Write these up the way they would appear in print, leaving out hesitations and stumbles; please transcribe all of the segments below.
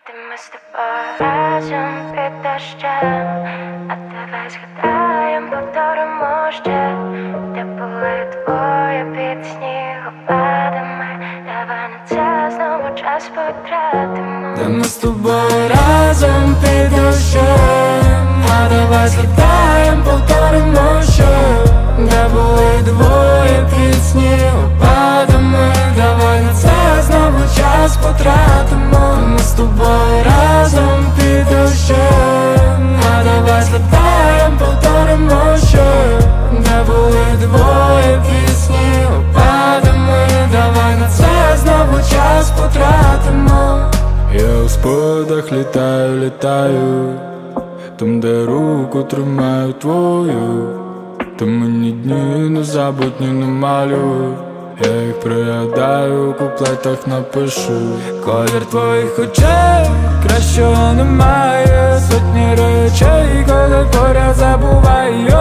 Ти ми з тобою разом під дощем, а давай згадаєм, повторимо ще, де були двоє під снігопадами. Давай на це знову час потратимо. Де ми з тобою разом під дощем, а давай згадаєм, повторимо ще, де були двоє під снігопадами. Давай на це знову час потратимо. Ми з тобою разом під дощем, а давай згадаєм, повторимо ще, де були двоє під снігопадами. Давай на це знову час потратимо. Я у спогадах літаю, там, де руку тримаю твою. Ти мені дні незабутні намалюй, я їх пригадаю, у куплетах напишу. Колір твоїх очей, кращого немає. Сотні речей, коли поряд забуваю.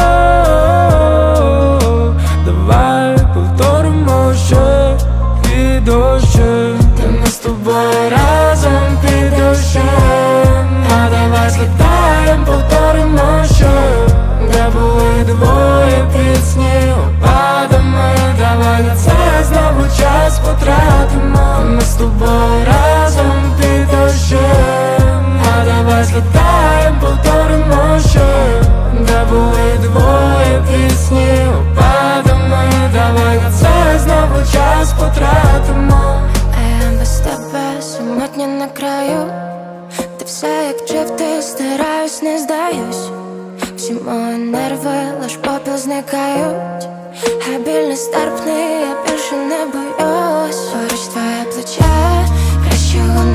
Давай повторимо ще і дощем. Та ми з тобою разом під дощем, а давай згадаєм, повторимо ще, де були двоє під снігопадами. Давай на це знову час потратимо. Ми з тобою разом під дощем, а давай згадаєм, повторимо ще, де були двоє під снігопадами. Давай на це знову час потратимо. А я без тебе самотня на краю. Ти все як вчив, ти стараюсь, не здаюсь. Всі мої нерви, лиш попіл зникають. А біль нестерпний, я більше не боюсь. Поруч твоє плече, кращого